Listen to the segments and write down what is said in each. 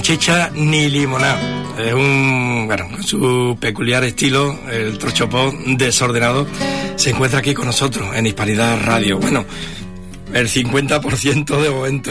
chicha ni limonada. Es con su peculiar estilo, el trochopop desordenado, se encuentra aquí con nosotros en Hispanidad Radio. Bueno, el 50% de momento.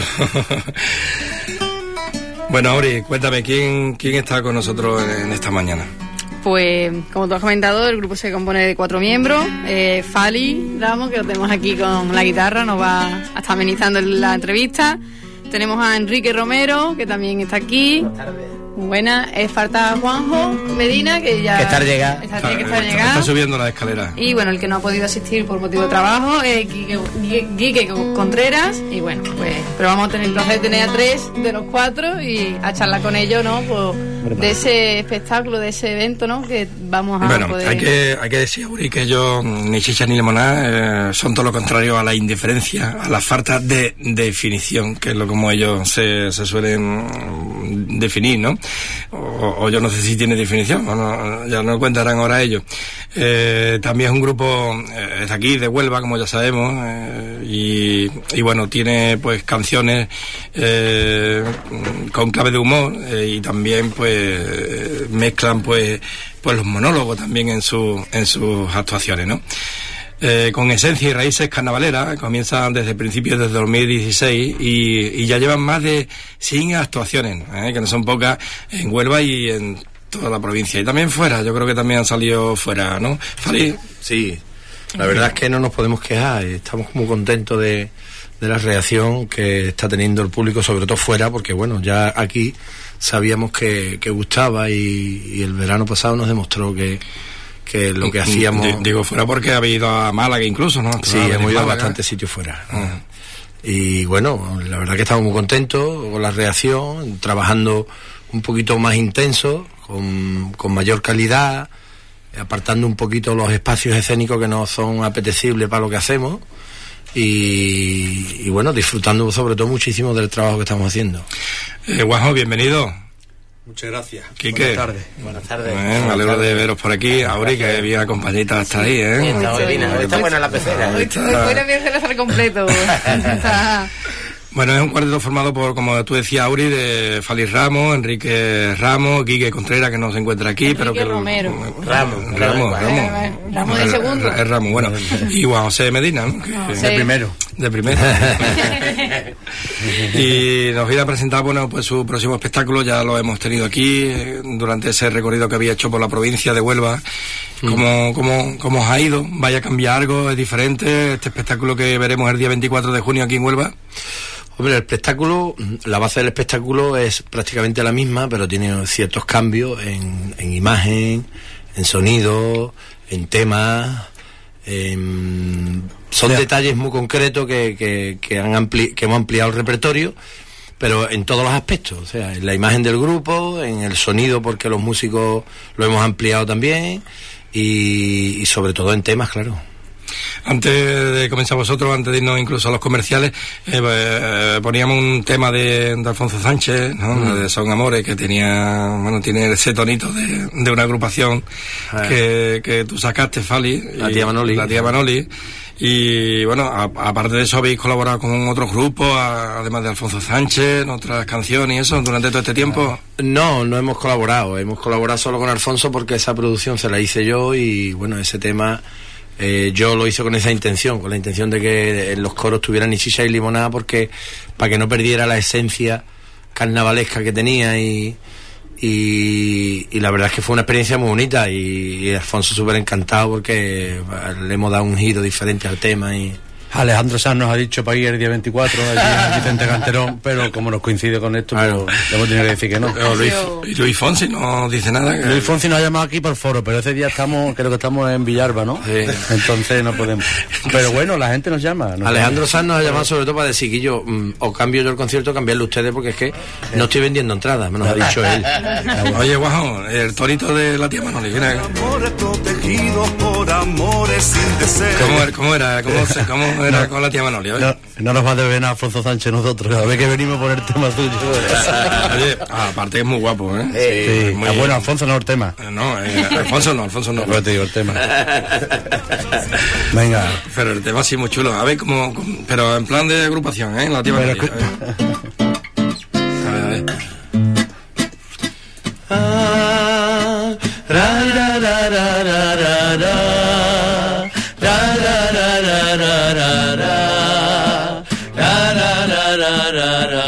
Bueno, Auri, cuéntame, ¿quién está con nosotros en esta mañana? Pues, como tú has comentado, el grupo se compone de 4 miembros. Fali Ramos, que lo tenemos aquí con la guitarra, nos va a estar amenizando la entrevista. Tenemos a Enrique Romero, que también está aquí. Buenas tardes. Buena. Falta Juanjo Medina, que ya... Que estar llegado. Está subiendo la escalera. Y bueno, el que no ha podido asistir por motivo de trabajo es Quique Contreras. Y bueno, pues... Pero vamos a tener el placer de tener a 3 de los 4 y a charlar con ellos, ¿no? Pues, de ese espectáculo, de ese evento, ¿no? Que vamos a poder... Bueno, hay que decir, Uri, que ellos, ni chicha ni limonada, son todo lo contrario a la indiferencia, a la falta de definición, que es lo como ellos se suelen definir, ¿no? O yo no sé si tiene definición, bueno, ya nos contarán ahora ellos. También es un grupo de aquí, de Huelva, como ya sabemos, y bueno, tiene pues canciones con clave de humor, y también pues mezclan pues los monólogos también en sus actuaciones, ¿no? Con esencia y raíces carnavaleras, comienzan desde principios de 2016 y ya llevan más de 100 actuaciones, que no son pocas, en Huelva y en toda la provincia. Y también fuera, yo creo que también han salido fuera, ¿no? Fali. Sí, la verdad es que no nos podemos quejar, estamos muy contentos de la reacción que está teniendo el público, sobre todo fuera, porque bueno, ya aquí sabíamos que gustaba y el verano pasado nos demostró que lo que hacíamos... Digo fuera porque habéis ido a Málaga incluso, ¿no? Sí, hemos ido a bastantes sitios fuera. Y bueno, la verdad que estamos muy contentos con la reacción, trabajando un poquito más intenso, con mayor calidad, apartando un poquito los espacios escénicos que no son apetecibles para lo que hacemos, y bueno, disfrutando sobre todo muchísimo del trabajo que estamos haciendo. Guajo, bienvenido. Muchas gracias. Quique. Buenas tardes. Me alegro de veros por aquí. Auri, que bien acompañita hasta ahí, ¿eh? Está buena la pecera. Hoy no voy a hacer completo. Bueno, es un cuarteto formado por, como tú decías, Auri, de Fali Ramos, Enrique Ramos, Quique Contreras, que no se encuentra aquí, Enrique pero que... Romero. Ramos de segundo. Es Ramos, bueno. Y Juan José Medina, ¿no? De primero. De primero. Y nos viene a presentar, bueno, pues su próximo espectáculo, ya lo hemos tenido aquí, durante ese recorrido que había hecho por la provincia de Huelva. ¿Cómo os ha ido? ¿Vaya a cambiar algo? ¿Es diferente este espectáculo que veremos el día 24 de junio aquí en Huelva? Hombre, el espectáculo, la base del espectáculo es prácticamente la misma, pero tiene ciertos cambios en imagen, en sonido, en temas. Son detalles muy concretos que hemos ampliado el repertorio, pero en todos los aspectos, o sea, en la imagen del grupo, en el sonido, porque los músicos lo hemos ampliado también, y sobre todo en temas, claro. Antes de comenzar vosotros, antes de irnos incluso a los comerciales, poníamos un tema de Alfonso Sánchez, ¿no? De Son Amores, que tiene ese tonito de una agrupación que tú sacaste, Fali. La tía Manoli. Y bueno, aparte de eso, habéis colaborado con otros grupos, además de Alfonso Sánchez, en otras canciones y eso, durante todo este tiempo. No hemos colaborado solo con Alfonso, porque esa producción se la hice yo, y bueno, ese tema... yo lo hice con esa intención, con la intención de que en los coros tuvieran ni chicha y limonada, porque para que no perdiera la esencia carnavalesca que tenía, y la verdad es que fue una experiencia muy bonita, y Alfonso súper encantado porque le hemos dado un giro diferente al tema. Y Alejandro Sanz nos ha dicho para ir el día 24 allí en Vicente Canterón, pero como nos coincide con esto, claro, pues, le hemos tenido que decir que no. Luis Fonsi no dice nada. Luis Fonsi nos ha llamado aquí por foro, pero ese día creo que estamos en Villalba, ¿no? Sí. Entonces no podemos. Pero bueno, la gente nos llama. Alejandro Sanz nos ha llamado sobre todo para decir que yo, o cambio yo el concierto, cambiarlo ustedes, porque es que no estoy vendiendo entradas, me nos ha dicho él. Oye, guajo, el torito de la tía Manoli, mira. ¿Cómo era con la tía Manoli? No nos va a deber nada Alfonso Sánchez nosotros, cada vez que venimos por el tema suyo. Oye, aparte es muy guapo, ¿eh? Sí, muy... bueno, Alfonso no el tema. Alfonso no. Pero te digo el tema. Venga. Pero el tema sí muy chulo. A ver, pero en plan de agrupación, ¿eh? La tía Manoli. A ver.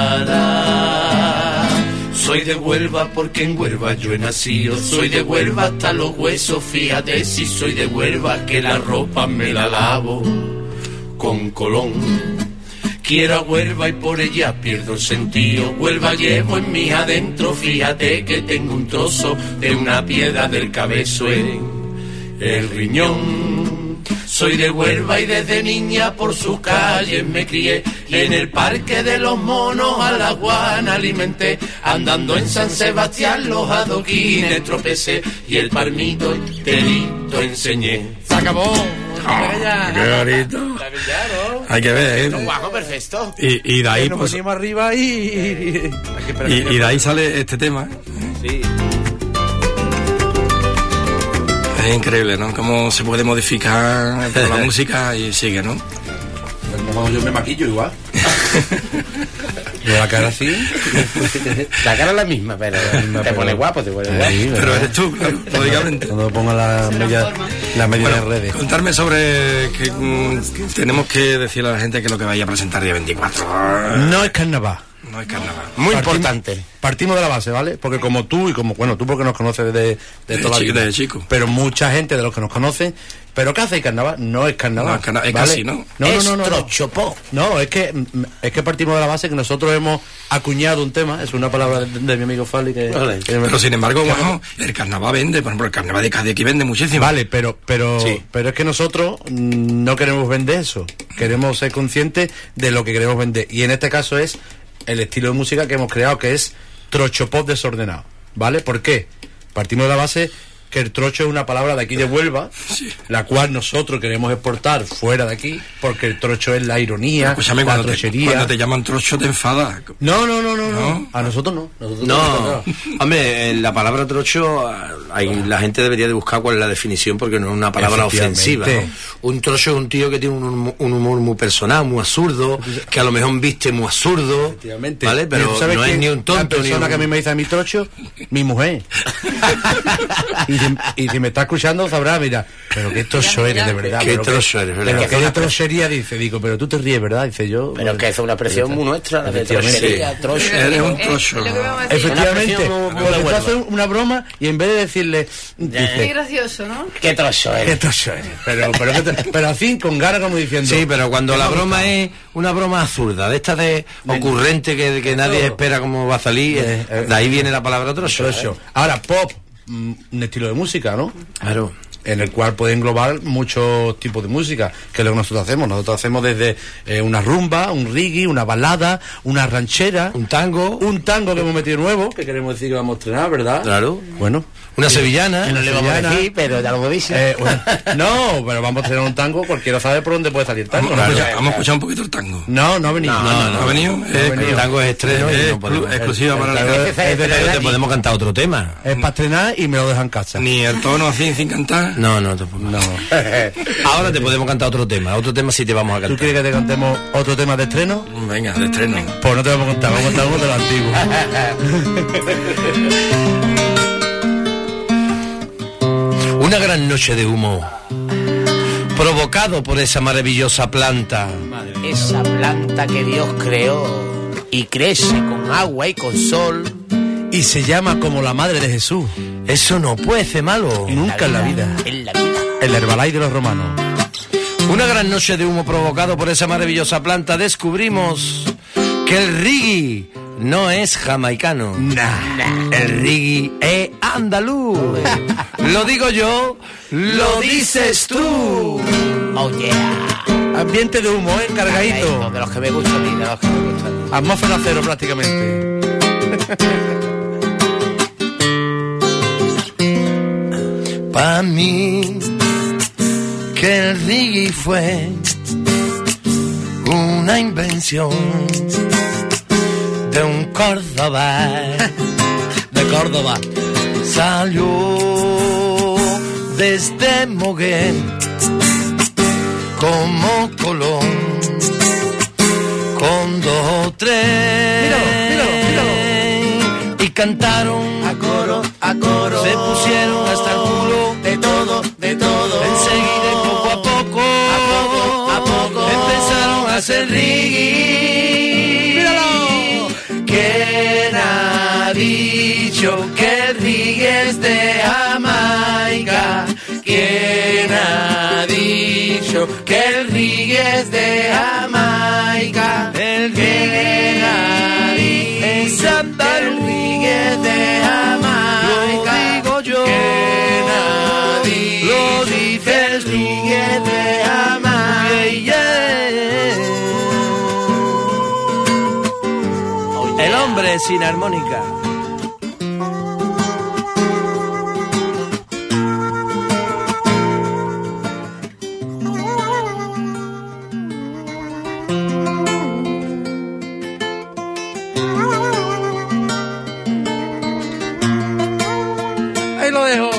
cara. Soy de Huelva porque en Huelva yo he nacido. Soy de Huelva hasta los huesos, fíjate si soy de Huelva que la ropa me la lavo con Colón. Quiero a Huelva y por ella pierdo el sentido. Huelva llevo en mí adentro, fíjate que tengo un trozo de una piedra del cabezo en el riñón. Soy de Huelva y desde niña por sus calles me crié, y en el parque de los monos a la guana alimenté. Andando en San Sebastián los adoquines tropecé, y el palmito enterito enseñé. ¡Se acabó! ¡Qué bonito! Hay que ver, Un guapo perfecto. Y de ahí Nos pues, venimos arriba y de ahí sale este tema. Sí. Es increíble, ¿no? Cómo se puede modificar toda la música y sigue, ¿no? Yo me maquillo igual. Yo la cara así. La cara es la misma, pero te pone guapo, te pone guapo. Pero eres tú, claro, lógicamente. Cuando ponga la media de redes. Contarme sobre que tenemos que decirle a la gente que lo que vaya a presentar día 24 No es carnaval. no es carnaval. Muy importante. Partimos de la base, ¿vale? Porque como tú y como, bueno, tú porque nos conoces de toda la vida. Desde chico. Pero mucha gente de los que nos conocen, ¿pero qué hace el carnaval? No es carnaval. No, es ¿vale? casi, ¿no? No. Trochopó. No, es que partimos de la base que nosotros hemos acuñado un tema, es una palabra de mi amigo Fali que... Vale. Pero sin embargo, bueno, el carnaval vende, por ejemplo, el carnaval de Cádiz aquí vende muchísimo. Vale, pero Sí. es que nosotros no queremos vender eso. Queremos ser conscientes de lo que queremos vender. Y en este caso es el estilo de música que hemos creado, que es trochopop desordenado. ¿Vale? ¿Por qué? Partimos de la base que el trocho es una palabra de aquí de Huelva, la cual nosotros queremos exportar fuera de aquí, porque el trocho es la ironía, Escúchame, la cuando trochería. te llaman trocho te enfadas. No. A nosotros no. No, hombre, la palabra trocho, la gente debería de buscar cuál es la definición, porque no es una palabra ofensiva, ¿no? Un trocho es un tío que tiene un humor muy personal, muy absurdo, que a lo mejor viste muy absurdo, Efectivamente. ¿vale? Pero ¿Sabes no es quién? ni un tonto, La persona ni que a mí me dice a mi trocho, mi mujer. y si me está escuchando sabrá, mira, pero qué trocho eres, de verdad. Qué pero trocho eres, ¿verdad? Pero qué trochería, dice, pero tú te ríes, ¿verdad? Dice yo. Pero que es una expresión muy nuestra, la de trochería, trocho. Eres un trocho. Efectivamente, Una porque tú haces una broma y en vez de decirle, Qué dice, gracioso, ¿no? Qué trocho qué trocho eres. Pero así, con ganas, como diciendo. Sí, pero cuando la broma es una broma absurda, de esta de ocurrente que nadie espera cómo va a salir, de ahí viene la palabra trocho. Trocho. Ahora, pop, un estilo de música, ¿no? Claro. En el cual puede englobar muchos tipos de música, que es lo que nosotros hacemos. Nosotros hacemos desde una rumba, un reggae, una balada, una ranchera, Un tango. que hemos metido nuevo, que queremos decir que vamos a estrenar, ¿verdad? Claro. Bueno. Una sevillana. Que no le vamos a decir, pero ya lo dice. no, pero vamos a estrenar un tango, cualquiera sabe por dónde puede salir el tango. Vamos ¿no? a escuchar un poquito el tango. No ha venido. ¿No ha venido? El tango es estreno y no podemos. Exclusiva para tango el... es de Pero te podemos cantar otro tema. Es para estrenar y me lo dejan en casa. Ni el tono así sin cantar. No, tampoco. No. Ahora te podemos cantar otro tema sí te vamos a ¿Tú cantar. quieres que te cantemos otro tema de estreno? Venga, de estreno. Pues no te vamos a contar, vamos a contar uno de los antiguos. Una gran noche de humo, provocado por esa maravillosa planta. Esa planta que Dios creó y crece con agua y con sol. Y se llama como la madre de Jesús. Eso no puede ser malo. Nunca en la vida. En la vida. El Herbalife de los romanos. Una gran noche de humo provocado por esa maravillosa planta descubrimos que el reggae no es jamaicano. El reggae es andaluz. Lo digo yo, lo dices tú. Oh yeah. Ambiente de humo, cargadito. De los que me gustan a mí, de los que me gustan a mí. Atmósfera cero prácticamente. Pa' mí que el reggae fue una invención de un Córdoba. De Córdoba. Salió desde Moguer como Colón con 2 o 3. Míralo. Y cantaron A coro, se pusieron hasta el culo de todo. enseguida y poco a poco A poco. empezaron a hacer reggae. ¡Míralo! dicho que el reggae es de Jamaica? ¿Quién ha dicho que el reggae es de Jamaica? El reggae ha dicho que el reggae es de Jamaica. Lo digo yo. ¿Quién ha dicho? Lo dices tú. El reggae es de Jamaica. El hombre sin armónica. Ahí lo dejo.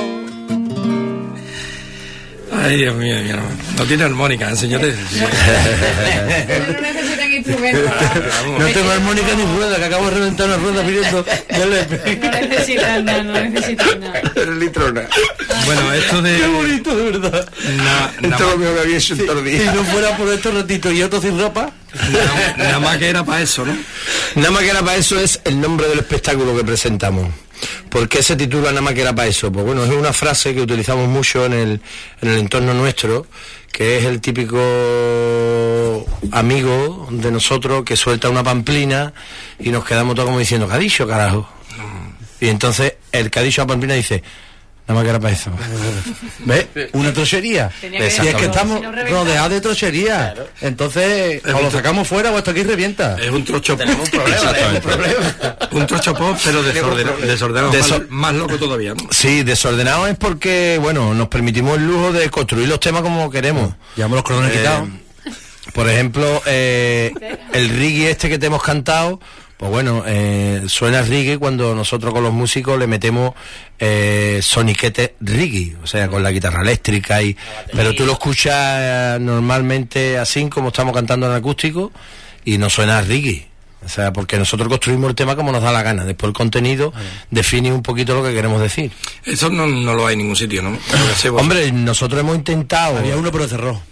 Ay, Dios mío, no tiene armónica, señores. No necesitan instrumentos. No tengo armónica ni rueda, que acabo de reventar una rueda pidiendo No necesitan nada, no necesitan nada. el litrona. Bueno, esto de... Qué bonito, de verdad. Esto es lo mío que había hecho en todo el día. Si no fuera por estos ratitos y otro sin ropa. Nada más que era para eso, ¿no? Nada más que era para eso es el nombre del espectáculo que presentamos. ¿Por qué se titula Nada más que era para eso? Pues bueno, es una frase que utilizamos mucho en el entorno nuestro, que es el típico amigo de nosotros que suelta una pamplina y nos quedamos todos como diciendo, ¿qué ha dicho, carajo? Y entonces el que ha dicho la pamplina dice, nada más que era para eso. ¿Ves? Una trochería. Tenía que Y es que decirlo, estamos si no reventaba. rodeados de trochería. Entonces, o lo sacamos fuera o esto aquí revienta. Es un trocho pop. Tenemos un problema. Un trocho pop, pero desordenado. Más loco todavía, ¿no? Sí, desordenado es porque, bueno, nos permitimos el lujo de construir los temas como queremos. Llevamos los cordones quitados. Por ejemplo, el reggae este que te hemos cantado, pues bueno, suena reggae cuando nosotros con los músicos le metemos soniquete reggae, o sea, con la guitarra eléctrica, pero tú lo escuchas normalmente así como estamos cantando en acústico y no suena reggae. O sea, porque nosotros construimos el tema como nos da la gana. Después el contenido define un poquito lo que queremos decir. Eso no lo hay en ningún sitio, ¿no? Hombre, nosotros hemos intentado... Había uno pero cerró.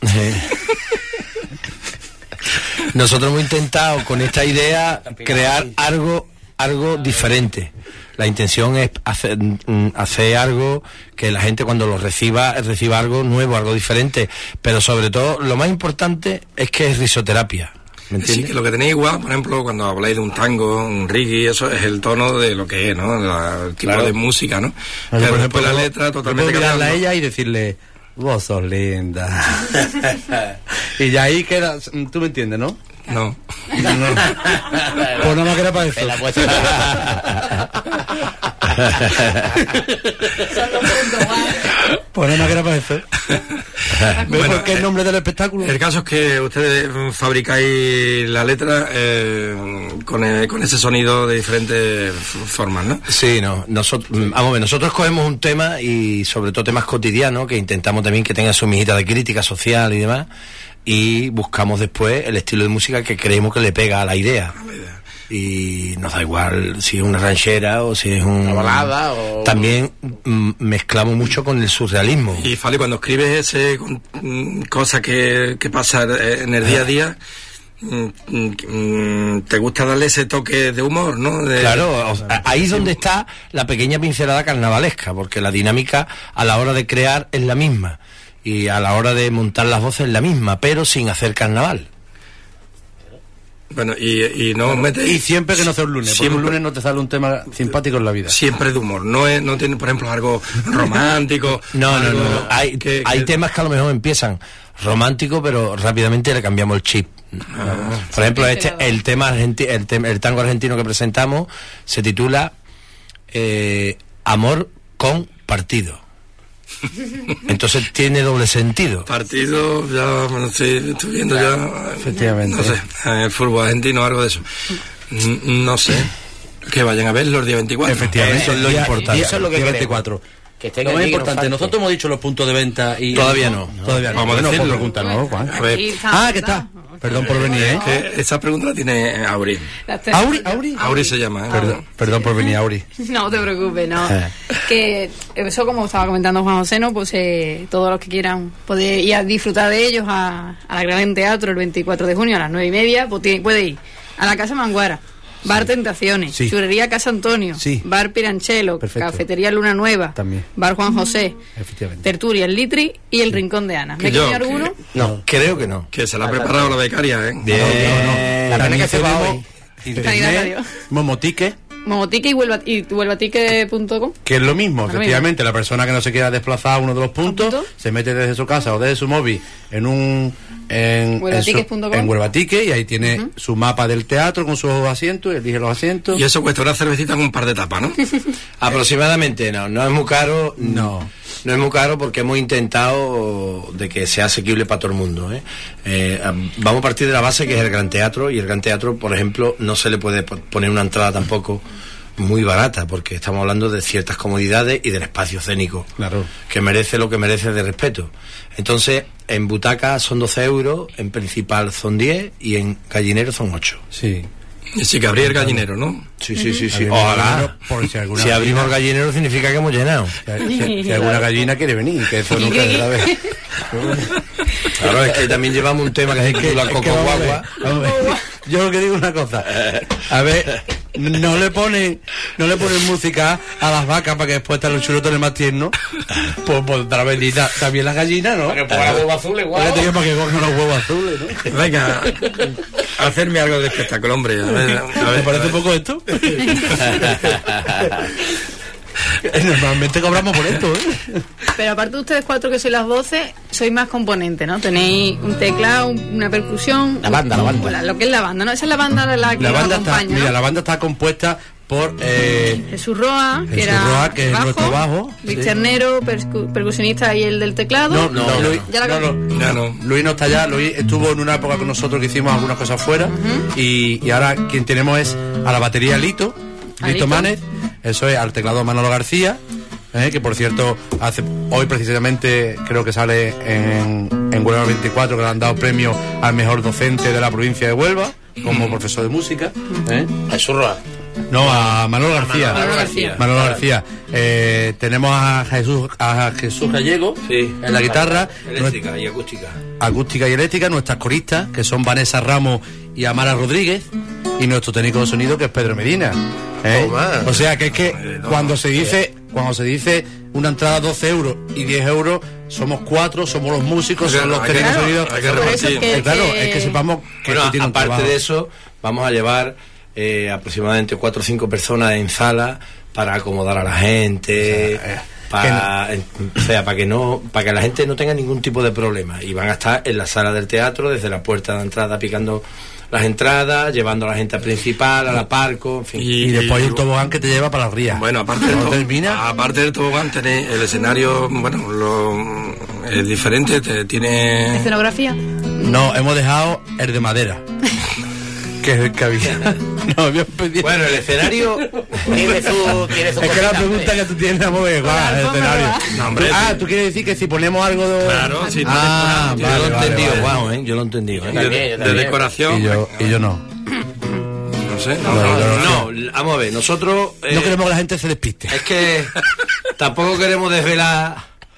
Nosotros hemos intentado con esta idea crear algo diferente. La intención es hacer algo que la gente cuando lo reciba algo nuevo, algo diferente. Pero sobre todo, lo más importante es que es risoterapia. ¿Me entiendes? Sí, que lo que tenéis igual, por ejemplo, cuando habláis de un tango, un reggae, eso es el tono de lo que es, ¿no? El tipo de música, ¿no? Pero por ejemplo, la letra totalmente mirarla a cambiada, ¿no? ella y decirle, vos sos linda. Y ya ahí queda, tú me entiendes, ¿no? No. Pues nada más que era para eso. Pues nada más que era para eso. ¿Ves por qué el nombre del espectáculo? El caso es que ustedes fabricáis la letra con ese sonido de diferentes formas, ¿no? Sí, no. Nosotros cogemos un tema y sobre todo temas cotidianos que intentamos también que tenga su mijita de crítica social y demás, y buscamos después el estilo de música que creemos que le pega a la idea. Y nos da igual si es una ranchera o si es una balada o... También mezclamos mucho con el surrealismo. Y Fali, cuando escribes cosas que pasan en el día a día, te gusta darle ese toque de humor, ¿no? Claro, ahí es donde está la pequeña pincelada carnavalesca, porque la dinámica a la hora de crear es la misma y a la hora de montar las voces es la misma, pero sin hacer carnaval. Bueno, y no metes... Y siempre que no sea un lunes, siempre, porque un lunes no te sale un tema simpático en la vida. Siempre de humor, no tiene, por ejemplo, algo romántico. No. Hay temas que a lo mejor empiezan románticos, pero rápidamente le cambiamos el chip. Por ejemplo, el tango argentino que presentamos se titula Amor con partido. Entonces tiene doble sentido. Partido, ya estoy viendo ya. Efectivamente. No sé, en el fútbol argentino, algo de eso. No sé. Que vayan a verlo el día 24. Efectivamente. Eso es lo importante. Y eso es lo que Día queremos. 24. Que estén Lo más allí, que no importante, falte. nosotros hemos dicho los puntos de venta y... Todavía no. Todavía no. Vamos a Bueno, decirlo. pues pregúntanos, Juan. A ver. Aquí está. ¿Qué está? Perdón por venir, ¿eh? Que esa pregunta la tiene Auri. Auri Se llama, ¿eh? Perdón por venir, Auri. No te preocupes, no. Que eso, como estaba comentando Juan José, ¿no? Pues todos los que quieran poder ir a disfrutar de ellos a la Gran Teatro el 24 de junio a las 9:30, pues puede ir a la Casa Manguara, Bar Tentaciones, Sí. Churrería Casa Antonio, Sí. Bar Piranchelo, Perfecto. Cafetería Luna Nueva, También. Bar Juan José, Efectivamente. Tertulia El Litri y El Rincón de Ana. ¿Me he Que yo, comido alguno? No, creo que no. Que se la ha preparado la becaria, ¿eh? Bien. La pena que se va hoy. Sanidad Radio. Momotique, Momotique y huelvatique.com. que es lo mismo, Lo efectivamente. La persona que no se quiera desplazar a uno de los puntos, ¿A punto? se mete desde su casa o desde su móvil en Huelvatiques.com. en Huelvatique, y ahí tiene su mapa del teatro con sus asientos, y elige los asientos. Y eso cuesta una cervecita con un par de tapas, ¿no? Aproximadamente no es muy caro. No. No es muy caro porque hemos intentado de que sea asequible para todo el mundo, ¿eh? Vamos a partir de la base que es el Gran Teatro, y el Gran Teatro, por ejemplo, no se le puede poner una entrada tampoco muy barata, porque estamos hablando de ciertas comodidades y del espacio escénico, Claro. que merece lo que merece de respeto. Entonces, en butaca son 12 euros, en principal son 10 y en gallinero son 8. Sí. Y sí que abrir el gallinero, ¿no? Sí. Ojalá. Por si alguna Si abrimos el gallinero significa que hemos llenado. si alguna gallina quiere venir, que eso nunca se sabe. Claro, es que también llevamos un tema que es que la Es que coco vamos a ver, guagua. vamos a ver. Yo lo que digo es una cosa. A ver, no le ponen música a las vacas para que después estén los chulotones más tiernos. Pues otra bendita. También las gallinas, ¿no? Para que ponga huevos azules, guau. Para que cojan los huevos azules, ¿no? Venga, hacerme algo de espectáculo, hombre. ¿Te parece poco esto? Normalmente cobramos por esto, ¿eh? Pero aparte de ustedes cuatro que sois las voces, sois más componentes, ¿no? Tenéis un teclado, una percusión. La banda. Bueno, lo que es la banda, ¿no? Esa es la banda la que La nos banda está, acompaña, mira, ¿no? la banda está compuesta por Jesús Roa, que Jesús era Roa, que es nuestro bajo, Luis sí. Ternero, percusionista y el del teclado. Luis, Ya la Ya no. Luis no está allá. Luis estuvo en una época con nosotros que hicimos algunas cosas fuera, y ahora quien tenemos es a la batería Lito Lito. Mánez, eso es, al teclado Manolo García, que por cierto hoy precisamente creo que sale en Huelva 24, que le han dado premio al mejor docente de la provincia de Huelva como profesor de música. Jesús Roa. No, a Manolo García. Manolo García. Manolo García. Tenemos a Jesús Gallego en la guitarra, Eléctrica y acústica. acústica y eléctrica, nuestras coristas, que son Vanessa Ramos y Amara Rodríguez, y nuestro técnico de sonido, que es Pedro Medina. Toma. O sea que es que cuando se dice una entrada 12 euros y 10 euros, somos 4, somos los músicos, son los Hay que- técnicos de sonido. hay que Por eso repartir. que- Claro, es que sepamos que Bueno, esto tiene un aparte trabajo. de eso, vamos a llevar aproximadamente 4 o 5 personas en sala para acomodar a la gente, para que la gente no tenga ningún tipo de problema, y van a estar en la sala del teatro desde la puerta de entrada picando las entradas, llevando a la gente al principal, a la Parco, en fin. Y después hay un tobogán que te lleva para las rías. Bueno, Cuando termina, aparte del tobogán, tenéis el escenario, bueno, es diferente, tiene... Escenografía. no, hemos dejado el de madera. Que es el que había. No, habían pedido. Bueno, el escenario... Tiene su Es que la cosita, pregunta que tú tienes, vamos a ver, Con la el alfombra, escenario. ¿verdad? No, hombre, Tú quieres decir que si ponemos algo de. Claro, si no Ah, te- Yo vale, lo he vale, entendido, vale. guau, yo lo he entendido. de, también, de yo también. decoración. Y yo no. No sé. No, vamos a ver, nosotros... No queremos que la gente se despiste. Es que tampoco queremos desvelar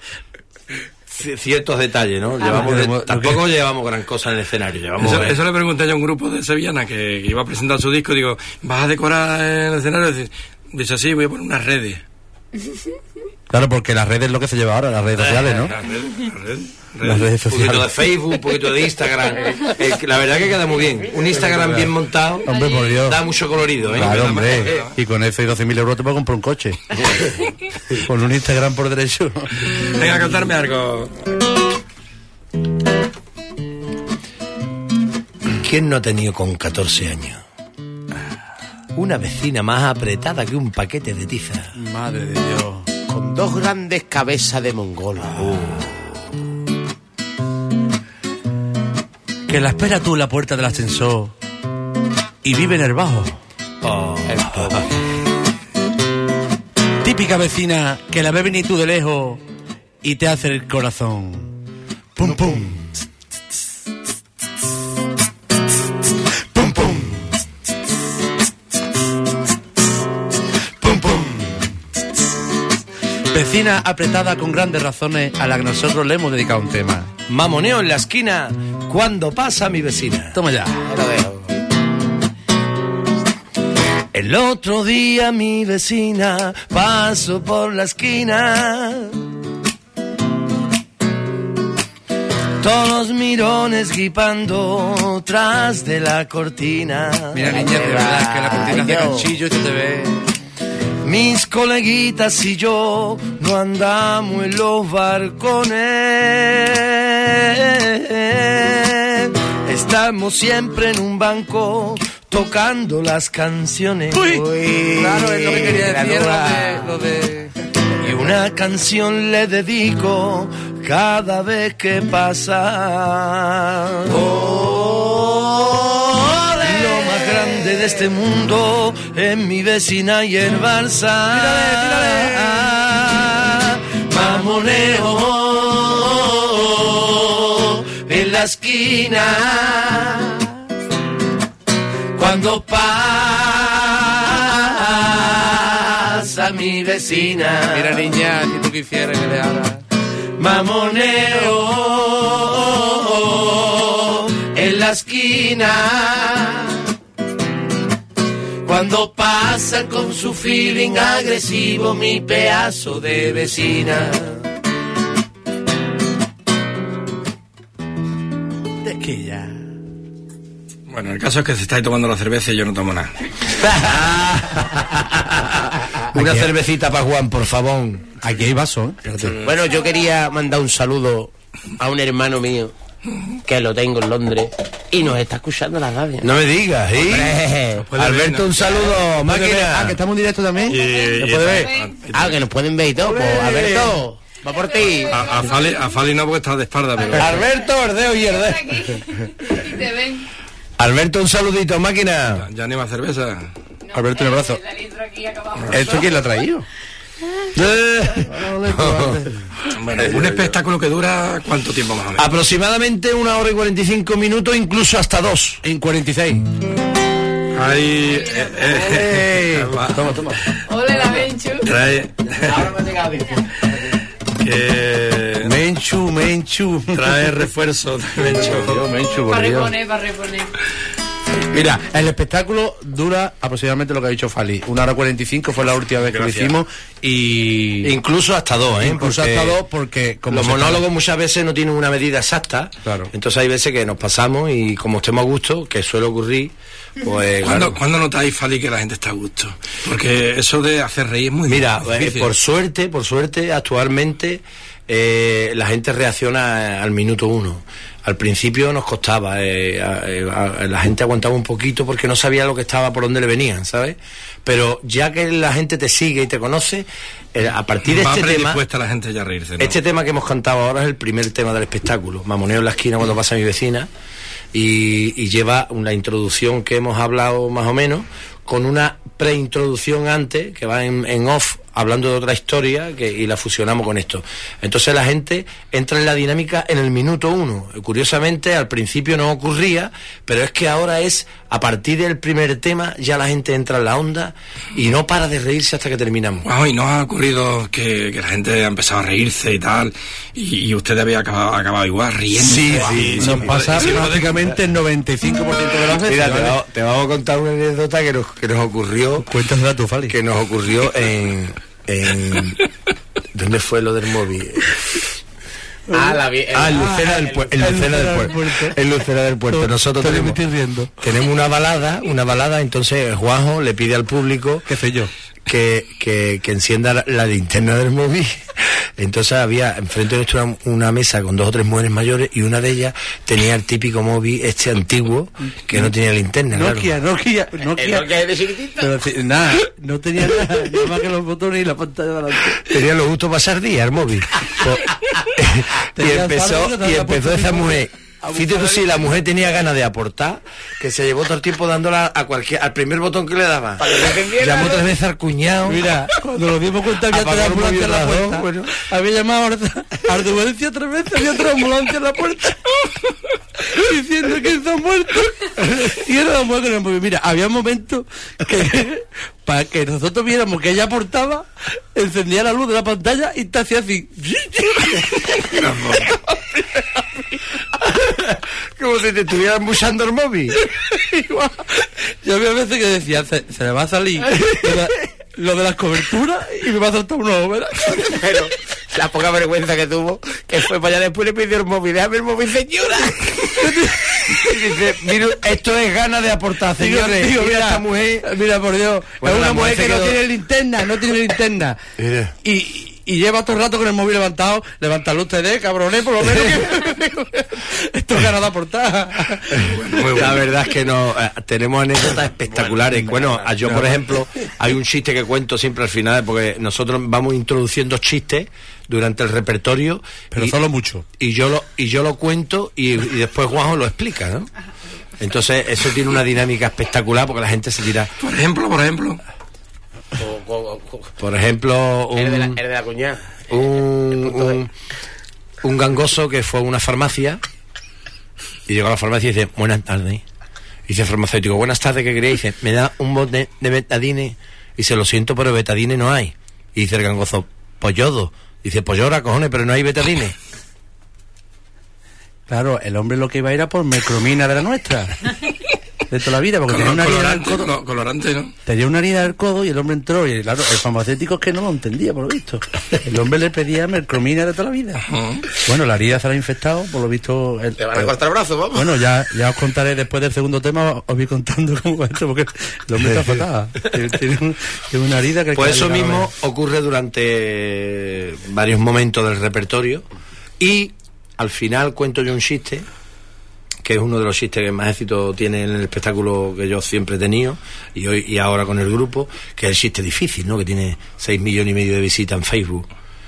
ciertos detalles, ¿no? Tampoco llevamos gran cosa en el escenario. Llevamos Eso le pregunté yo a un grupo de sevillana que iba a presentar su disco. Digo, ¿vas a decorar el escenario? Dice, sí, voy a poner unas redes. Claro, porque las redes es lo que se lleva ahora, las redes sociales, ¿no? Las redes un poquito de sociales. Facebook, un poquito de Instagram. La verdad que queda muy bien. Un Instagram bien montado Hombre, por Dios. da mucho colorido, ¿eh? Claro, hombre. Y con eso y 12.000 euros te puedo comprar un coche. Con un Instagram por derecho. Venga, a cantarme algo. ¿Quién no ha tenido con 14 años una vecina más apretada que un paquete de tiza? Madre de Dios. Con 2 grandes cabezas de mongola. Que la espera tú en la puerta del ascensor y vive en el bajo. Típica vecina que la ve venir tú de lejos y te hace el corazón. Pum, pum. Pum, pum. Pum, pum. Vecina apretada con grandes razones a la que nosotros le hemos dedicado un tema. Mamoneo en la esquina cuando pasa mi vecina. Toma ya. Ahí lo dejo. El otro día mi vecina pasó por la esquina. Todos mirones guipando tras de la cortina. Mira, niña, de verdad que la cortina es de ganchillo y te ve. Mis coleguitas y yo no andamos en los barcones. Estamos siempre en un banco tocando las canciones. Uy, claro, es lo que quería decir, lo de... Y una canción le dedico cada vez que pasa. Lo más grande de este mundo es mi vecina y el Barça. Tírale. Mamoneo en la esquina cuando pasa mi vecina. Mira, niña, si tú quisieras que le haga. Mamoneo en la esquina cuando pasa con su feeling agresivo mi pedazo de vecina. Es que ya... Bueno, el caso es que se estáis tomando la cerveza y yo no tomo nada. Una cervecita para Juan, por favor. Aquí hay vaso, Bueno, yo quería mandar un saludo a un hermano mío que lo tengo en Londres y nos está escuchando la radio. No me digas, ¿sí? Hombre. Alberto, un saludo, máquina. Ah, que estamos en directo también. Y puede ver? Que nos pueden ver y todo. Pues, Alberto, va por ti. A Fali no, porque está de espalda, pero... Alberto, Ordeo y Erde. Y te ven. Alberto, un saludito, máquina. Ya ni más cerveza. Alberto en el brazo. ¿Esto quién lo ha traído? Bueno, un espectáculo que dura ¿cuánto tiempo más o menos? Aproximadamente 1 hora y 45 minutos, incluso hasta 2. En 46. Ahí... Toma. Ole la Benchu. Trae... Menchu. Trae refuerzo. Menchu, Para por Dios. reponer. Mira, el espectáculo dura aproximadamente lo que ha dicho Fali. 1 hora 45 fue la última vez que lo hicimos y... Incluso hasta 2, ¿eh? Incluso hasta 2 porque... como los se monólogos muchas veces no tienen una medida exacta. Claro. Entonces hay veces que nos pasamos y como estemos a gusto, que suele ocurrir, pues... ¿Cuándo notáis, Fali, que la gente está a gusto? Porque eso de hacer reír es muy Mira, difícil. por suerte, actualmente la gente reacciona al minuto 1. Al principio nos costaba, la gente aguantaba un poquito porque no sabía lo que estaba, por dónde le venían, ¿sabes? Pero ya que la gente te sigue y te conoce, a partir de Va este tema... predispuesta la gente ya a reírse, ¿no? Este tema que hemos cantado ahora es el primer tema del espectáculo. Mamoneo en la esquina cuando pasa mi vecina. Y lleva una introducción que hemos hablado más o menos, con una preintroducción antes, que va en off, hablando de otra historia, y la fusionamos con esto. Entonces la gente entra en la dinámica en el minuto 1. Curiosamente, al principio no ocurría, pero es que ahora es, a partir del primer tema, ya la gente entra en la onda y no para de reírse hasta que terminamos. Wow, y nos ha ocurrido que la gente ha empezado a reírse y tal, y usted había acabado igual, riendo. Sí, Nos pasa prácticamente el 95% de las veces. Mira, ¿vale? te vamos a contar una anécdota que nos ocurrió. Cuéntasela tú, Fali. Que nos ocurrió en ¿dónde fue lo del móvil? En Lucena del Puerto. En Lucena del Puerto. Nosotros tenemos una balada, entonces Juanjo le pide al público, ¿qué sé yo? Que encienda la linterna del móvil. Entonces había enfrente de nuestro una mesa con 2 o 3 mujeres mayores y una de ellas tenía el típico móvil antiguo que no tenía linterna. Nokia de chiquitito. Pero nada, no tenía nada más que los botones y la pantalla de delante. Tenía lo justo pasar día el móvil. y empezó esa mujer. Fíjate si la mujer tenía ganas de aportar, que se llevó todo el tiempo dándola al primer botón que le daba. Llamó 3 veces al cuñado. Mira, cuando nos dimos cuenta había otra ambulancia en la puerta. Bueno. Había llamado a Arduencia 3 veces, había otra ambulancia en la puerta. Diciendo que está muerto. Y era la mujer que nos movía. Mira, había momentos que para que nosotros viéramos que ella aportaba, encendía la luz de la pantalla y te hacía así. Como si te estuvieran buscando el móvil. Yo había veces que decía, se le va a salir lo de las coberturas y me va a saltar una ópera. Pero la poca vergüenza que tuvo, que fue para allá después le pidió el móvil, déjame el móvil, señora. Y dice, mira, esto es ganas de aportar, señores. Digo, mira, esta mujer. Mira, por Dios, Bueno, es una la mujer mujer que se no quedó- tiene linterna. Y lleva todo el rato con el móvil levantado. Levantadlo ustedes, cabrones, por lo menos que... Esto es ganas de aportar. La verdad es que no tenemos anécdotas espectaculares. Bueno, yo por ejemplo, hay un chiste que cuento siempre al final, porque nosotros vamos introduciendo chistes durante el repertorio, Pero solo mucho. y yo lo cuento y después Juanjo lo explica, ¿no? Entonces eso tiene una dinámica espectacular porque la gente se tira. Por ejemplo, Por ejemplo, Eres de la cuñada. un gangoso que fue a una farmacia y llegó a la farmacia y dice, buenas tardes. Y dice el farmacéutico, buenas tardes, ¿qué queréis? Dice, me da un bote de betadine. Y dice, lo siento, pero betadine no hay. Y dice el gangoso, pues yodo. Dice, pues llora, cojones, pero no hay betadine. Claro, el hombre lo que iba a ir a por mercromina de la nuestra. De toda la vida, porque tenía una herida en el codo. No, colorante, ¿no? Tenía una herida del codo y el hombre entró. Y claro, el farmacéutico es que no lo entendía, por lo visto. El hombre le pedía mercromina de toda la vida. Bueno, la herida se la ha infectado, por lo visto. Te van a cortar el brazo, vamos. Bueno, ya os contaré después del segundo tema, os voy contando cómo va esto, porque el hombre está fatal. Tiene una herida que... Pues eso mismo ocurre durante varios momentos del repertorio y al final cuento yo un chiste que es uno de los chistes que más éxito tiene en el espectáculo que yo siempre he tenido y hoy y ahora con el grupo, que es el chiste difícil, ¿no? Que tiene 6,5 millones de visitas en Facebook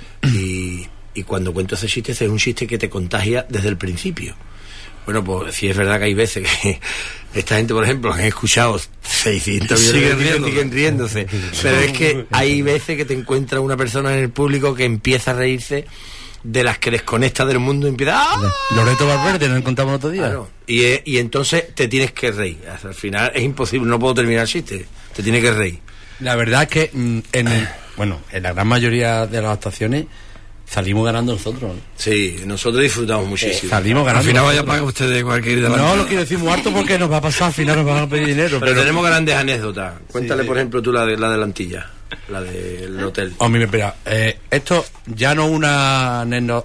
y cuando cuento ese chiste es un chiste que te contagia desde el principio. Bueno, pues sí es verdad que hay veces que esta gente, por ejemplo, han escuchado 600 millones de siguen riéndose, pero es que hay veces que te encuentras una persona en el público que empieza a reírse de las que desconecta del mundo y empieza Loreto Valverde, nos encontramos el otro día. Claro. Y entonces te tienes que reír. Hasta el final es imposible, no puedo terminar el chiste, te tienes que reír. La verdad es que en la gran mayoría de las actuaciones salimos ganando nosotros. Sí, nosotros disfrutamos muchísimo. Salimos Al ganando. final vaya a pagar ustedes cualquier delante. No lo quiero decir muy harto porque nos va a pasar, al final nos van a pedir dinero. Pero tenemos grandes anécdotas. Cuéntale, sí. por ejemplo, tú la de la Antilla, la del hotel. Oh, mira, espera, esto ya no una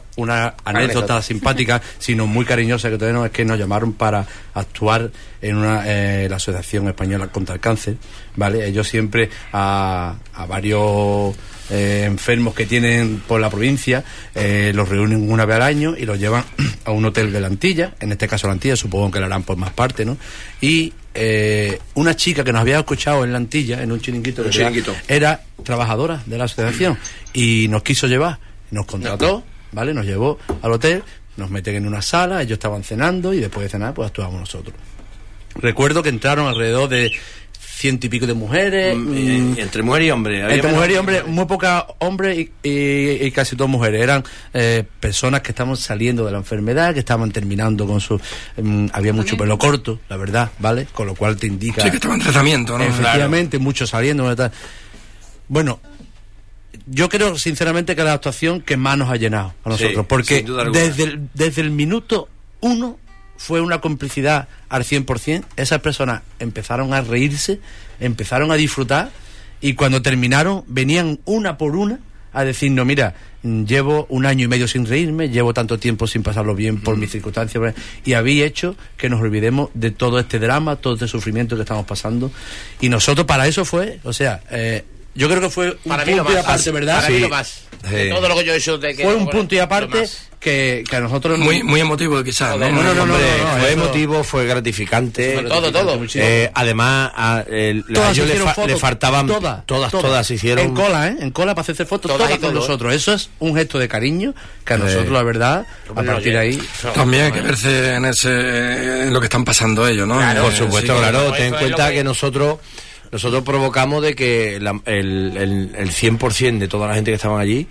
anécdota simpática, sino muy cariñosa que tenemos, es que nos llamaron para actuar en la Asociación Española contra el Cáncer, ¿vale? Ellos siempre a varios enfermos que tienen por la provincia los reúnen una vez al año y los llevan a un hotel de la Antilla, en este caso la Antilla, supongo que lo harán por más parte, ¿no? Y una chica que nos había escuchado en la Antilla, en un chiringuito, era trabajadora de la asociación y nos quiso llevar, nos contrató, ¿vale? Nos llevó al hotel, nos meten en una sala, ellos estaban cenando y después de cenar pues actuamos nosotros. Recuerdo que entraron alrededor de 100 y pico de mujeres. Entre mujer y hombre. Entre mujer y hombre, muy pocas hombres y casi todas mujeres. Eran personas que estaban saliendo de la enfermedad, que estaban terminando con su... había mucho pelo corto, la verdad, ¿vale? Con lo cual te indica... Sí, que estaban en tratamiento, ¿no? Efectivamente, muchos saliendo. ¿verdad? Bueno, yo creo sinceramente que la actuación que más nos ha llenado a nosotros, Sí, porque sin duda alguna. desde el minuto 1 fue una complicidad al 100%. Esas personas empezaron a reírse, empezaron a disfrutar y cuando terminaron venían una por una a decirnos, mira, llevo 1 año y medio sin reírme, llevo tanto tiempo sin pasarlo bien por mis circunstancias y habéis hecho que nos olvidemos de todo este drama, todo este sufrimiento que estamos pasando y nosotros para eso fue, o sea, yo creo que fue un Para mí lo punto y más, aparte, ¿verdad? Para mí lo más. De todo lo que yo he hecho de que Fue un punto y aparte que a nosotros... Muy emotivo quizás, ¿no? No, Hombre, fue eso- emotivo, fue gratificante. Todo. Además, a Todas ellos hicieron fotos, le faltaban todas se hicieron. en cola, en cola para hacerse fotos, todas con nosotros. Eso es un gesto de cariño que a nosotros, la verdad, a partir de ahí... También hay que verse en lo que están pasando ellos, ¿no? Por supuesto, Sí, claro. eso Ten en es cuenta lo que- que nosotros provocamos de que el 100% de toda la gente que estaban allí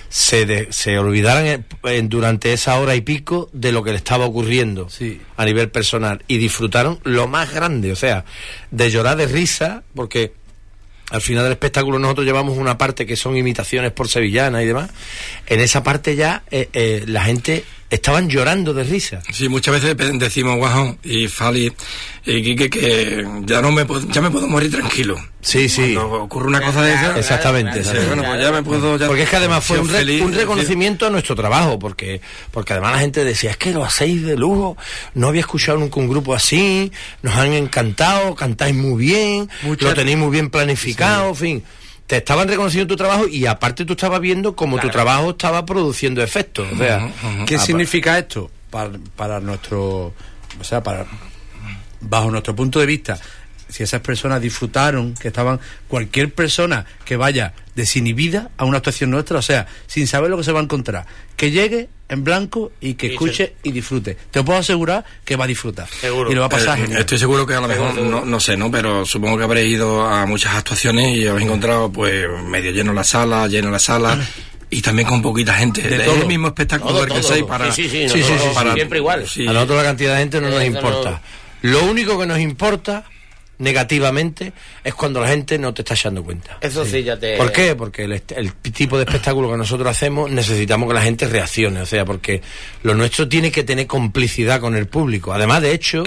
se olvidaran durante esa hora y pico de lo que le estaba ocurriendo Sí. a nivel personal y disfrutaron lo más grande, o sea, de llorar de risa, porque al final del espectáculo nosotros llevamos una parte que son imitaciones por sevillana y demás. En esa parte ya la gente estaban llorando de risa. Sí, muchas veces decimos, Guajón y Fali y Quique, que ya me puedo morir tranquilo. Sí. Cuando ocurre una cosa de esa. Exactamente. Bueno, pues ya me puedo... Porque es que además fue un feliz, reconocimiento a nuestro trabajo, porque además la gente decía, es que lo hacéis de lujo, no había escuchado nunca un grupo así, nos han encantado, cantáis muy bien, lo tenéis muy bien planificado, en fin. Te estaban reconociendo tu trabajo y aparte tú estabas viendo cómo tu trabajo estaba produciendo efectos. O sea, ¿qué significa esto para nuestro, o sea, bajo nuestro punto de vista? Si esas personas disfrutaron, que estaban, cualquier persona que vaya desinhibida a una actuación nuestra, o sea, sin saber lo que se va a encontrar, que llegue en blanco y que escuche y disfrute. Te puedo asegurar que va a disfrutar. Seguro. Y lo va a pasar genial. Estoy seguro que a lo mejor, no sé, ¿no? Pero supongo que habréis ido a muchas actuaciones y habéis encontrado, pues, medio lleno la sala, y también con poquita gente. Es el mismo espectáculo que sois para... Sí, para, siempre igual. Sí. a nosotros la cantidad de gente no nos importa. Lo único que nos importa negativamente es cuando la gente no te está echando cuenta. Eso sí, ya te... ¿Por qué? Porque el tipo de espectáculo que nosotros hacemos necesitamos que la gente reaccione, o sea, porque lo nuestro tiene que tener complicidad con el público. Además, de hecho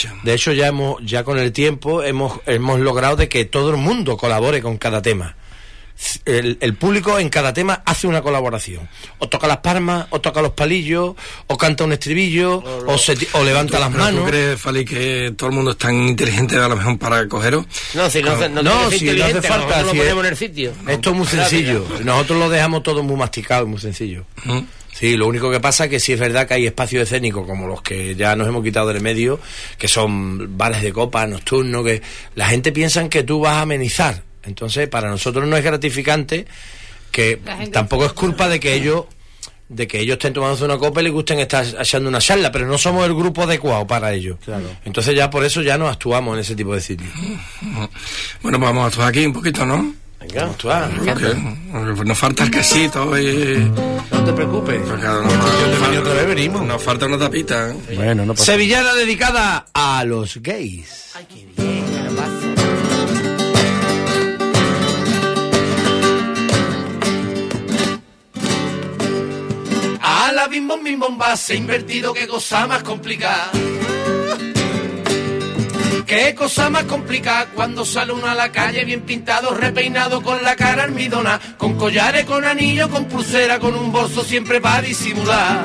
ya con el tiempo hemos logrado de que todo el mundo colabore con cada tema. El público en cada tema hace una colaboración, o toca las palmas, o toca los palillos, o canta un estribillo, o levanta las manos. ¿Tú crees, Fali, que todo el mundo es tan inteligente a lo mejor para cogeros? No, si no hace falta, lo ponemos en el sitio. Esto es muy sencillo, nosotros lo dejamos todo muy masticado y muy sencillo. Sí, lo único que pasa es que sí es verdad que hay espacios escénicos como los que ya nos hemos quitado del medio, que son bares de copa, nocturnos, que la gente piensa que tú vas a amenizar. Entonces, para nosotros no es gratificante, que tampoco es culpa de que ellos estén tomándose una copa y les gusten estar echando una charla, pero no somos el grupo adecuado para ellos. Claro. Entonces ya por eso ya no actuamos en ese tipo de sitios. Bueno, pues vamos a actuar aquí un poquito, ¿no? Venga, Vamos a actuar. Nos falta el quesito y... No te preocupes. Otra vez venimos. Nos falta una tapita. Bueno, no pasa. Sevillana dedicada a los gays. Ay, qué bien, carapazo. A la bim bom bomba se ha invertido, qué cosa más complicada. Qué cosa más complicada cuando sale uno a la calle bien pintado, repeinado, con la cara almidona, con collares, con anillo, con pulsera, con un bolso siempre para disimular.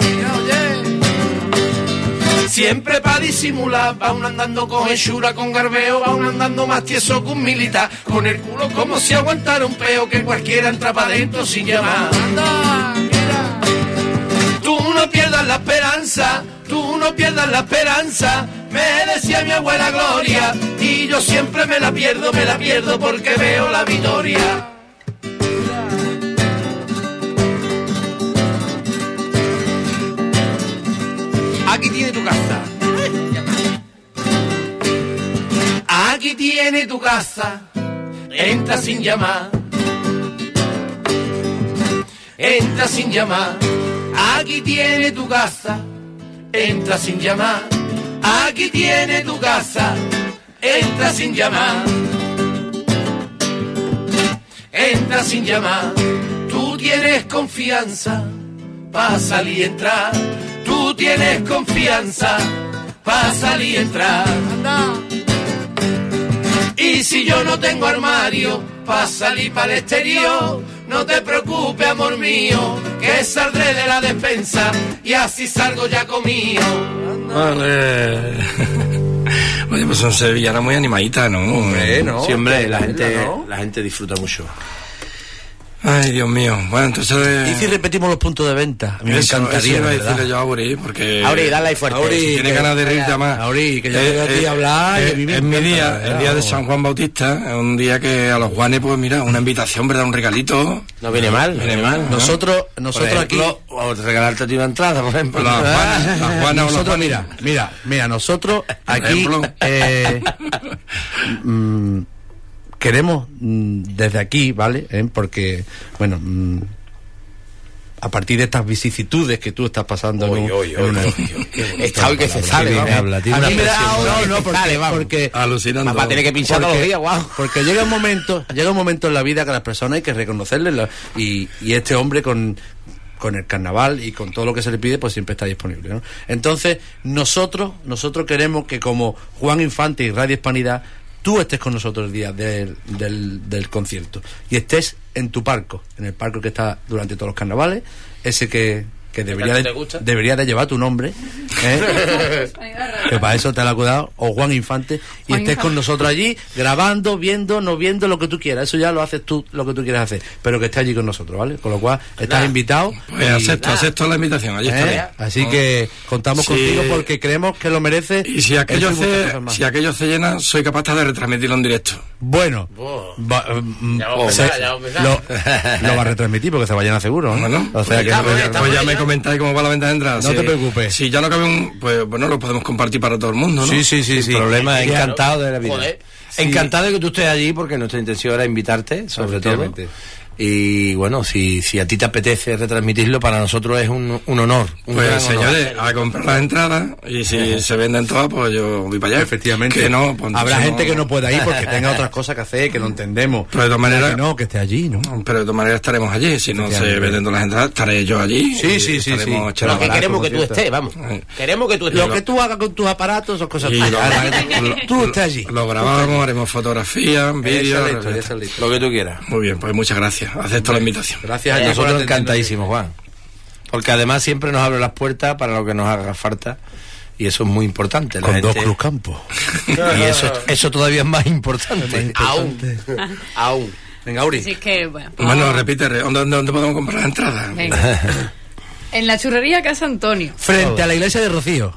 Siempre para disimular, va uno andando con hechura, con garbeo, va uno andando más tieso que un militar, con el culo como si aguantara un peo, que cualquiera entra para adentro sin llamar. Tú no pierdas la esperanza, tú no pierdas la esperanza, me decía mi abuela Gloria, y yo siempre me la pierdo porque veo la victoria. Aquí tiene tu casa. Aquí tiene tu casa. Entra sin llamar. Entra sin llamar. Aquí tiene tu casa. Entra sin llamar. Aquí tiene tu casa. Entra sin llamar. Entra sin llamar. Tú tienes confianza para salir y entrar. Tú tienes confianza para salir y entrar. Y si yo no tengo armario para salir para el exterior, no te preocupes, amor mío, que saldré de la despensa y así salgo ya comido. Vale. Oye, pues son sevillanas muy animaditas, ¿no? Hombre, no. Sí, hombre, la gente disfruta mucho. Ay, Dios mío. Bueno, entonces... ¿Y si repetimos los puntos de venta? A mí me encantaría, iba a decirle yo a Auri, porque... Auri, dale ahí fuerte. Auri, tiene ganas de reírte más. Auri, que yo quiero a ti hablar... Es mi día, el día de San Juan Bautista, es un día que a los Juanes, pues mira, una invitación, ¿verdad? Un regalito. No viene mal. Viene mal, ¿no? Nosotros Ejemplo, aquí... o regalarte a ti una entrada, por ejemplo. Las Juanas Nosotros, mira, nosotros aquí... queremos desde aquí, ¿vale? Porque, bueno, a partir de estas vicisitudes que tú estás pasando está hoy que se sale, porque alucinando. Va a tener que pinchar todos los días, guau. Porque llega un momento en la vida que a las personas hay que reconocerles y este hombre con con el carnaval y con todo lo que se le pide, pues siempre está disponible, ¿no? Entonces, nosotros queremos que como Juan Infante y Radio Hispanidad, tú estés con nosotros el día del concierto y estés en tu palco, en el palco que está durante todos los carnavales, ese que debería de llevar tu nombre, que para eso te lo ha cuidado, o Juan Infante, y estés con nosotros allí grabando, viendo, no viendo, lo que tú quieras. Eso ya lo haces tú, lo que tú quieras hacer, pero que estés allí con nosotros, ¿vale? Con lo cual estás invitado. Pues acepto la invitación, allí estaré. Así que contamos contigo porque creemos que lo merece. Y si aquello se llena, soy capaz de retransmitirlo en directo. Bueno, lo va a retransmitir porque se va a llenar seguro, ¿no? Bueno, o sea que pues ya me comentáis cómo va la venta de entradas. No te preocupes. Si ya no cabe pues bueno, lo podemos compartir para todo el mundo, ¿no? Sí. El problema es encantado de la vida. Joder. Encantado de que tú estés allí porque nuestra intención era invitarte, sobre todo. Y bueno, si a ti te apetece retransmitirlo, para nosotros es un honor. Pues señores, a comprar las entradas y si se venden todas, pues yo voy para allá. Efectivamente. Que no, pues habrá gente que no pueda ir porque tenga otras cosas que hacer, que no entendemos. Pero de todas maneras, que esté allí, ¿no? Pero de todas maneras estaremos allí. Si no se venden todas las entradas, estaré yo allí. Sí. Lo que queremos que tú estés, vamos. Queremos que tú estés. Lo que tú hagas con tus aparatos son cosas tuyas. Tú estés allí. Lo grabamos, haremos fotografías, vídeos. Lo que tú quieras. Muy bien, pues muchas gracias. Acepto la invitación. Gracias a nosotros encantadísimos, Juan. Porque además siempre nos abre las puertas para lo que nos haga falta. Y eso es muy importante. Con dos cruzcampos. Y eso todavía es más importante. Aún. Venga, Uri. Así que, bueno, repite, ¿dónde podemos comprar las entradas? Venga. En la churrería Casa Antonio. Frente a la iglesia de Rocío.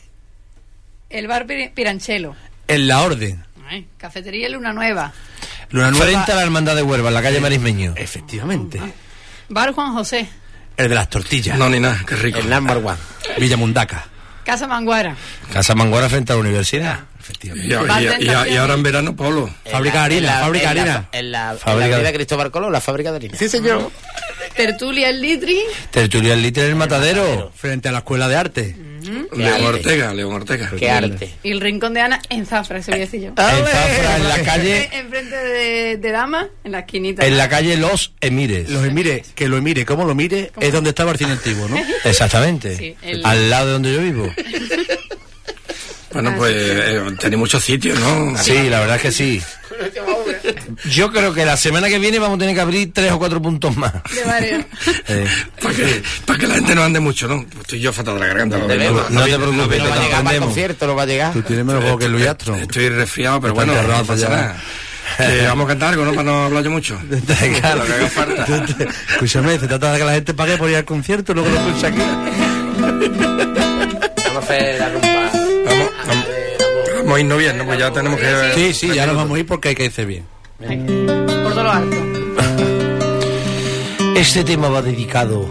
El bar Piranchelo. En La Orden. Cafetería Luna Nueva. Frente a la Hermandad de Huelva, en la calle Marismeño. Efectivamente. Bar Juan José. El de las tortillas. No, ni nada, qué rico. El number one. Villa Mundaca. Casa Manguara. Casa Manguara frente a la universidad. Efectivamente. Y ahora en verano, Polo. Fábrica de harina. En la avenida Cristóbal Colón, la fábrica de harina. Sí, señor. Tertulia El Litri. Tertulia El Litri en el Matadero. Frente a la Escuela de Arte. León Ortega. Qué arte. Y el Rincón de Ana en Zafra, eso voy a decir yo. En Zafra, en la calle. Enfrente de Dama, en la esquinita. En la calle Los Emires. Los Emires, que lo mire, como lo mire, es donde estaba el cine antiguo, ¿no? Exactamente. Sí, al lado de donde yo vivo. Bueno, pues tenéis muchos sitios, ¿no? Sí, la verdad es que sí. Yo creo que la semana que viene vamos a tener que abrir 3 o 4 puntos más. De varios. Para que la gente no ande mucho, ¿no? Estoy yo fatal de la garganta. No te preocupes, No va a llegar para el concierto, no va a llegar. Tú tienes menos juego que Luis Astro. Estoy resfriado, pero bueno, no pasa nada. Vamos a cantar algo, ¿no? Para no hablar yo mucho. Claro, que haga falta. Escúchame, se trata de que la gente pague por ir al concierto, luego lo escucha aquí. Vamos a hacer la rumba. Vamos a irnos bien, ¿no? Pues ya tenemos que... Sí, ya nos vamos a ir porque hay que irse bien. Por todo lo alto. Este tema va dedicado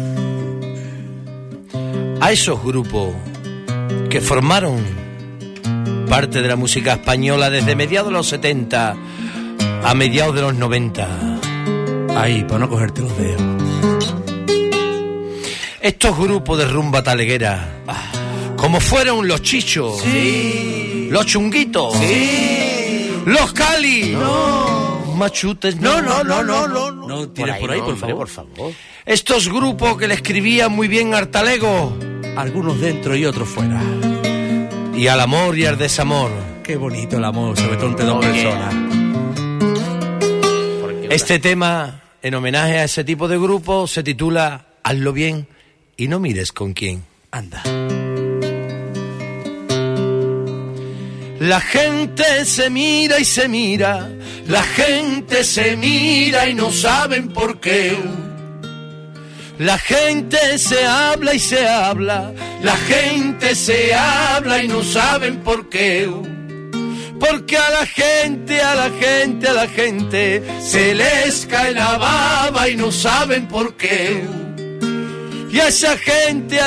a esos grupos que formaron parte de la música española desde mediados de los 70 a mediados de los 90. Ahí, para no cogerte los dedos. Estos grupos de rumba taleguera, como fueron los Chichos, Sí. los Chunguitos, Sí. los Cali, No. Machutes, No tires por ahí, por favor. Estos grupos que le escribían muy bien al talego, Algunos dentro y otros fuera. y al amor y al desamor. Qué bonito el amor, sobre todo entre dos personas. Este tema, en homenaje a ese tipo de grupo, se titula Hazlo bien y no mires con quién. Anda. La gente se mira y se mira, la gente se mira y no saben por qué. La gente se habla y se habla, la gente se habla y no saben por qué. Porque a la gente se les cae la baba y no saben por qué. Y a esa gente,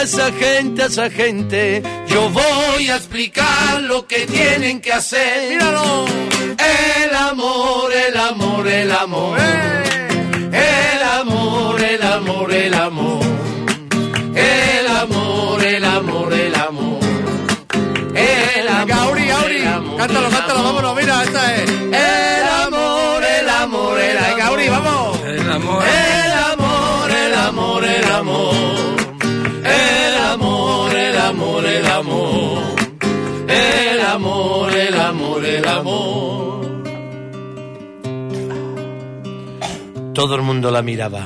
yo voy a explicar lo que tienen que hacer. ¡Míralo! El amor, el amor, el amor. El amor, el amor, el amor. El amor, el amor, el amor. El amor. Auri, cántalo, vámonos, mira, esta es. El amor, el amor, el amor. Venga, Auri, vamos. El amor. El amor, el amor. amor, el amor, el amor, el amor, el amor, el amor, el amor, el amor. Todo el mundo la miraba.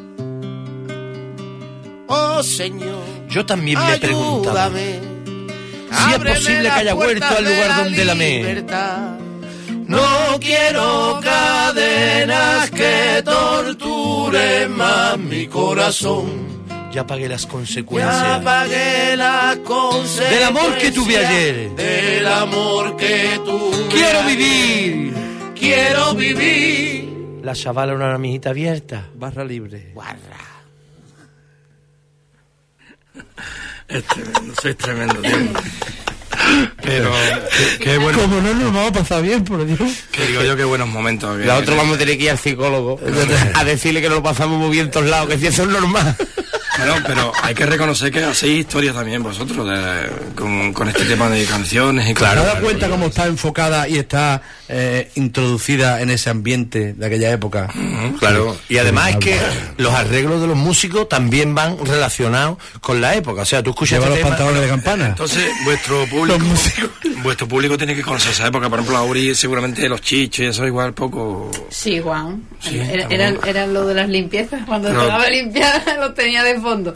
Oh Señor, yo también me preguntaba si es posible que haya vuelto al lugar donde la amé. No quiero cadenas que torturen más mi corazón. Ya pagué las consecuencias. Ya pagué las consecuencias. Del amor que tuve ayer. Del amor que tuve. Quiero vivir. Quiero vivir. La chavala una mijita abierta. Barra libre. Guarra. Es tremendo, sois tremendo, tío. Pero, qué bueno. Como no nos vamos a pasar bien, por Dios. Que digo yo, qué buenos momentos. La otra vamos a tener que ir al psicólogo a decirle que nos lo pasamos muy bien todos lados, que si eso es normal. Bueno, pero hay que reconocer que hacéis historia también vosotros con este tema de canciones y claro. ¿Te das cuenta cómo está enfocada y está introducida en ese ambiente de aquella época? Claro, y además es que los arreglos de los músicos también van relacionados con la época. O sea, tú escuchas los este tema, pantalones de campana. Entonces, vuestro público tiene que conocer esa época. Por ejemplo, Auri, seguramente los chichos y eso igual poco. Sí, Juan. Sí, era lo de las limpiezas. Cuando tocaba limpiar, los tenía de fondo.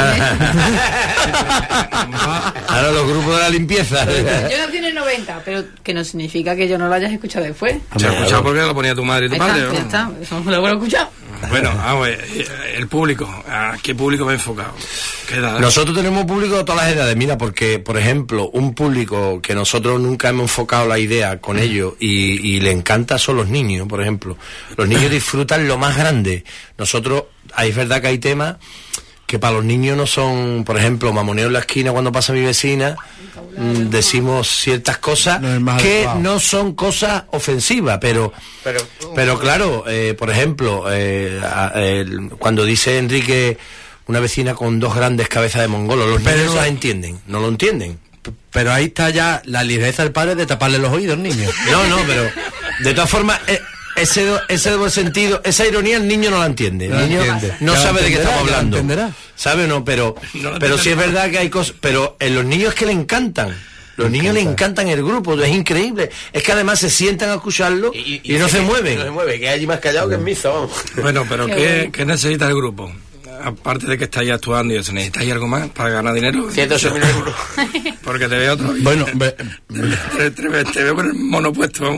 Ahora los grupos de la limpieza. Yo nací en el 90, pero que no significa que yo no lo hayas escuchado después. ¿Se ha escuchado porque lo ponía tu madre y tu padre? Ya está, eso lo he escuchado. Bueno, el público, ¿a qué público va enfocado? ¿Qué edad? Nosotros tenemos público de todas las edades, mira, porque, por ejemplo, un público que nosotros nunca hemos enfocado la idea con ellos y le encanta son los niños, por ejemplo. Los niños disfrutan lo más grande. Nosotros, es verdad que hay temas que para los niños no son, por ejemplo, mamoneo en la esquina cuando pasa mi vecina, decimos ciertas cosas que no son cosas ofensivas, pero claro, por ejemplo, cuando dice Enrique, una vecina con dos grandes cabezas de mongolo, los niños no las entienden, no lo entienden. Pero ahí está ya la ligereza del padre de taparle los oídos al niño. No, pero de todas formas... Ese doble sentido, esa ironía el niño no la entiende. El niño no sabe de qué estamos hablando. ¿Sabe o no? Pero sí es verdad que hay cosas. Pero en los niños es que le encantan. Los niños le encantan el grupo, es increíble. Es que además se sientan a escucharlo y no se mueven. No se mueve, que hay allí más callado que en misa. Bueno, pero ¿qué necesita el grupo? Aparte de que estáis actuando y eso, ¿necesitáis algo más para ganar dinero? 108.000 euros. Porque te veo otro. Bueno, te veo con el mono puesto.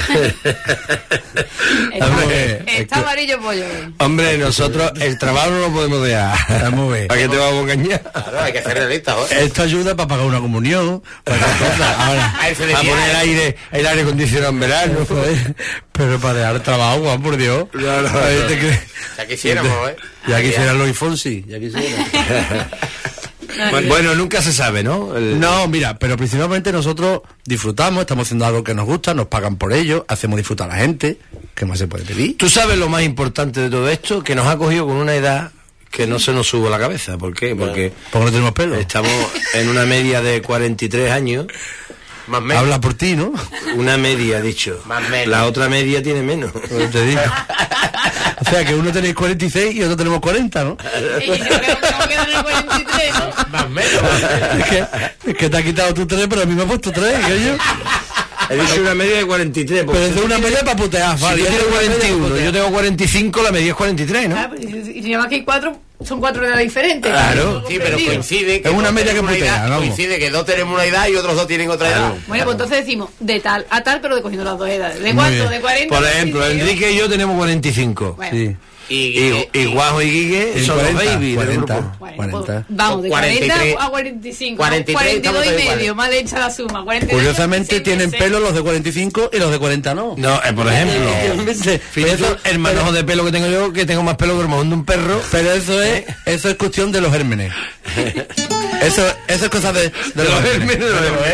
Está amarillo pollo. Hombre, nosotros el trabajo no lo podemos dejar. Vamos a ver. ¿Para qué te vamos a engañar? Claro, hay que hacer realista, ¿eh? Esto ayuda para pagar una comunión, para ahora, a poner el aire acondicionado en verano. Pero para dejar trabajo, Juan, por Dios. Claro. Ya quisiéramos, ¿eh? Ya quisiera Luis Fonsi, ya quisiera. Bueno, nunca se sabe, ¿no? No, mira, pero principalmente nosotros disfrutamos, estamos haciendo algo que nos gusta, nos pagan por ello, hacemos disfrutar a la gente. ¿Qué más se puede pedir? ¿Tú sabes lo más importante de todo esto? Que nos ha cogido con una edad que no se nos sube a la cabeza. ¿Por qué? Porque no tenemos pelo. Estamos en una media de 43 años. Más menos. Habla por ti, ¿no? Una media, dicho. Más menos. La otra media tiene menos. Te digo. O sea, que uno tenéis 46 y otro tenemos 40, ¿no? Y yo creo que vamos a quedar en el 43, ¿no? Más menos. Es que te ha quitado tu 3, pero a mí me ha puesto 3, que yo... He dicho una media de 43. Pero es una media para putear, si yo tengo 41, yo tengo 45, la media es 43, ¿no? Ah, pues, y si llamas que hay 4, son 4 edades diferentes. Claro. Sí, pero coincide que es una media que putea, ¿no? Coincide que dos tenemos una edad y otros dos tienen otra edad. Bueno, pues entonces decimos de tal a tal, pero cogiendo las dos edades. ¿De cuánto? ¿De 40? Por ejemplo, Enrique y yo tenemos 45. Bueno. Sí. Y Guajo y Guille son 40, los baby 40, del grupo. Bueno, 40. Pues, vamos, de 43, 40 a 45. 43, 42 y medio, mal hecha la suma. 42, Curiosamente tienen pelo los de 45 y los de 40 no. No, por ejemplo. Fíjate, el manojo de pelo que tengo yo, que tengo más pelo que el mojón de un perro. Pero eso es cuestión de los gérmenes. Eso es cosa de los gérmenes.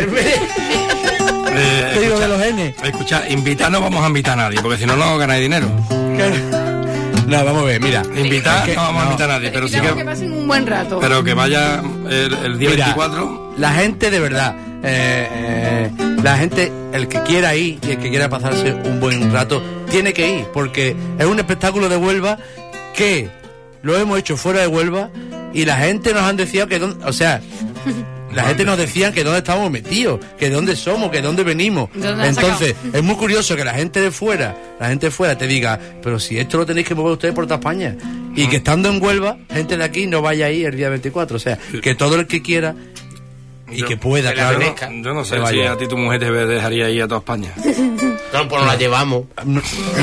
Te digo de los genes. Escucha, invitar no vamos a invitar a nadie, porque si no, no ganáis dinero. No, vamos a ver, mira. Invitar no vamos a invitar a nadie, pero sí que pasen un buen rato. Pero que vaya el día 24. La gente, de verdad, la gente, el que quiera ir y el que quiera pasarse un buen rato, tiene que ir, porque es un espectáculo de Huelva que lo hemos hecho fuera de Huelva y la gente nos han decido que la gente nos decía que dónde estamos metidos, que dónde somos, que dónde venimos. Entonces, es muy curioso que la gente de fuera te diga, pero si esto lo tenéis que mover ustedes por toda España. Y que estando en Huelva, gente de aquí no vaya ahí el día 24. O sea, que todo el que quiera y que pueda, claro. Yo no sé si a ti tu mujer te dejaría ir a toda España. No, pues nos la llevamos. No.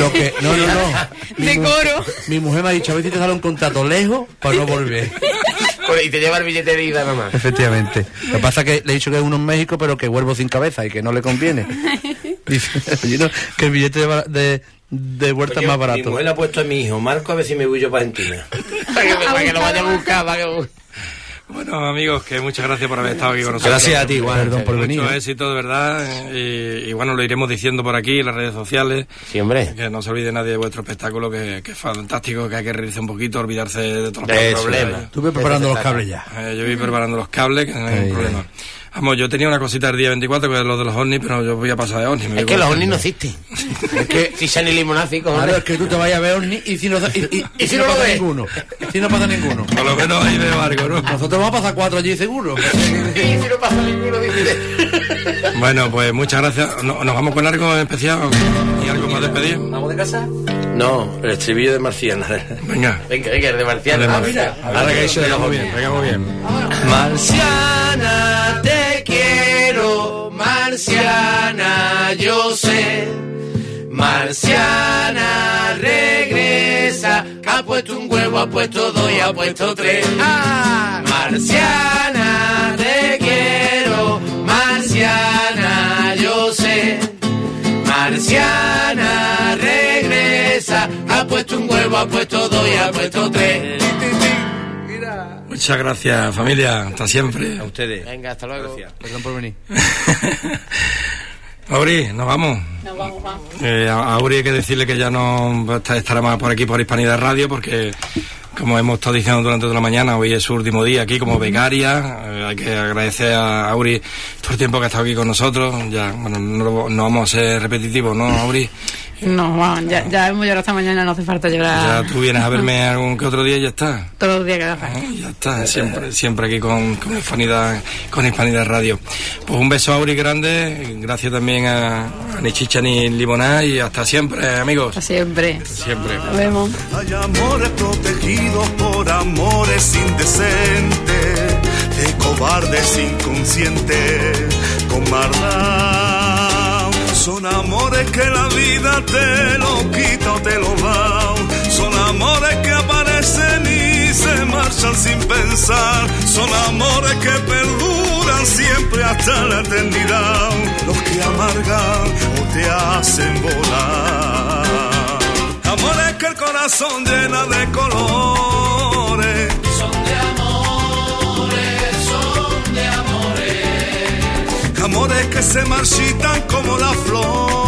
Decoro. Mi mujer me ha dicho, a ver si te sale un contrato lejos para no volver. Y te lleva el billete de ida nomás. Efectivamente. Lo que pasa es que le he dicho que es uno en México, pero que vuelvo sin cabeza y que no le conviene. Dice, que el billete de vuelta es más barato. Mi mujer le ha puesto a mi hijo, Marco, a ver si me voy yo para Argentina. para que lo vaya a buscar, Bueno, amigos, que muchas gracias por haber estado aquí con nosotros. Gracias a ti, igual. Perdón por venir. Mucho éxito, de verdad. Y bueno, lo iremos diciendo por aquí en las redes sociales. Sí, hombre. Que no se olvide nadie de vuestro espectáculo, que es fantástico, que hay que reírse un poquito, olvidarse de todos los problemas. Estuve preparando los cables ya. Yo voy preparando los cables, que no hay problema. Vamos, yo tenía una cosita el día 24, que es lo de los ovnis, pero yo voy a pasar de ovnis. Es que los ovnis no existen. Es que si se ni limonáficos. Claro, es que tú te vayas a ver ovnis y si no pasa ninguno. Si no pasa ninguno. Por lo menos ahí veo algo, ¿no? Nosotros vamos a pasar 4 allí seguro. Y si no pasa ninguno, dice. Bueno, pues muchas gracias. ¿Nos vamos con algo en especial y algo más despedir? ¿Vamos de casa? No, el estribillo de Marciana. Venga, el de Marciana. mira. Ahora que eso llegamos bien, llegamos bien. Marciana, te quiero, Marciana, yo sé. Marciana, regresa, que ha puesto un huevo, ha puesto 2 y ha puesto 3. Marciana, te quiero, Marciana, yo sé. Marciana, regresa, ha puesto un huevo, ha puesto 2 y ha puesto 3. Muchas gracias, familia. Hasta siempre. A ustedes. Venga, hasta luego. Gracias. Perdón por venir. Auri, nos vamos. Nos vamos, vamos. A Auri hay que decirle que ya no estará más por aquí por Hispanidad Radio, porque como hemos estado diciendo durante toda la mañana, hoy es su último día aquí como becaria. Hay que agradecer a Auri todo el tiempo que ha estado aquí con nosotros. Ya, bueno, no vamos a ser repetitivos, ¿no, Auri? No, vamos, ya hemos llorado esta mañana, no hace falta llorar. Ya tú vienes a verme algún que otro día y ya está. Todos los días que haga falta. Ya está, siempre aquí con Hispanidad Radio. Pues un beso a Auri grande, gracias también a Ni Chicha ni Limonada y hasta siempre, amigos. Hasta siempre. Siempre. Nos vemos. Hay amores protegidos por amores indecentes, de cobardes inconscientes, con maldad. Son amores que la vida te lo quita o te lo da. Son amores que aparecen y se marchan sin pensar. Son amores que perduran siempre hasta la eternidad. Los que amargan o te hacen volar. Amores que el corazón llena de colores. Son de amores, son de amores. Amores que se marchitan como la flor.